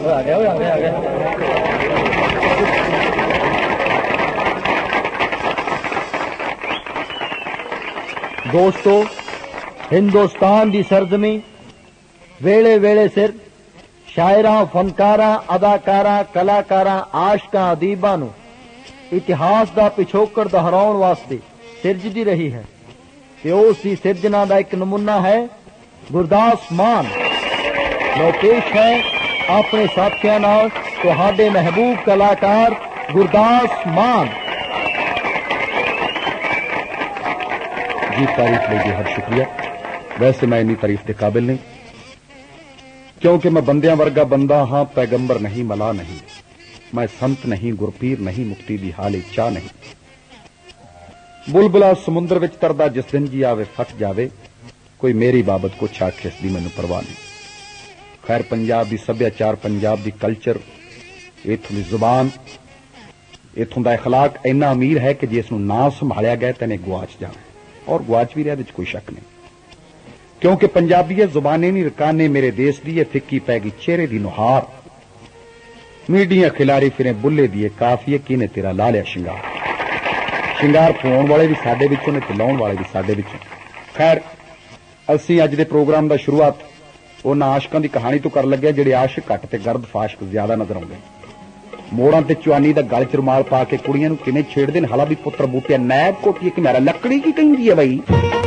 आ गया। दोस्तों, हिंदुस्तान दी सरजमी वेले वेले सिर शायरां, फनकारां, अदाकारां, कलाकारां, आशकां, अदीबां नूं इतिहास दा पिछोकड़ दोहराउण वास्ते सिरजदी रही है ते उस दी सिरजना दा एक नमूना है गुरदास मान। लो पेश है अपने साथियों नाल तुहाडे महबूब कलाकार गुरदास मान जी। तारीफ लिए हर शुक्रिया। वैसे मैं इन्नी तारीफ के काबिल नहीं, क्योंकि मैं बंदियां वर्गा बंदा हाँ, पैगंबर नहीं, मला नहीं, मैं संत नहीं, गुरपीर नहीं, मुक्ति दी हाल चाह नहीं। बुलबुला समुद्र विच तरदा जिस दिन जी आवे फट जावे, कोई मेरी बाबत कुछ आखे इसकी मैनू परवाह नहीं। खैर, पंजाब दी सभ्याचार, पंजाब दी कल्चर, इत्थों दी जुबान, इत्थों दा अखलाक इन्ना अमीर है कि जे इसनूं ना संभालिया गया तो इन्हें गुआच जाना, और गुआच भी रहा, कोई शक नहीं। क्योंकि पंजाबी जुबाने नहीं रकाने मेरे देश दी, ये फिक्की पैगी चेहरे दी नुहार, मीडिया खिलारी फिरे बुल्ले दिए काफिए किने तेरा ला लिया शिंगार। शिंगार पाउण वाले भी साडे विचों ने ते लाउण वाले भी साडे विचों। खैर, असीं अज दे प्रोग्राम दा शुरुआत उन्हां आशकां दी कहानी तो कर लगे जिहड़े आशिक घट ते गर्द फाशक ज्यादा नजर आउंदे। मोड़ां ते चुआनी दा गल च रुमाल पा के कुड़ियां नूं किवें छेड़दे ने, हालां भी पुत्र बूटिया नैब कोटी कि मेरा लकड़ी की कहिंदी है बई।